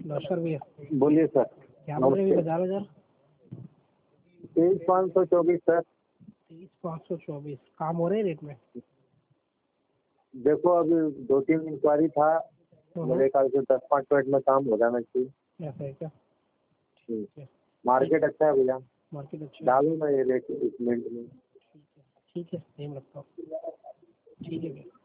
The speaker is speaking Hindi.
नमस्कार भैया। बोलिए सर। क्या बोल रहे हैं बाजार बाजार? 23,524 सर। 23,524 काम हो रहे हैं रेट में? देखो अभी 2-3 इंक्वायरी था, मेरे ख्याल से 10-5 मिनट में काम हो जाना चाहिए। ऐसा है क्या? ठीक है। मार्केट अच्छा है भैया, मार्केट अच्छा है। डालू मैं ये रेट इस मिनट में। ठीक है, सेम रखता हूँ। ठीक है भैया।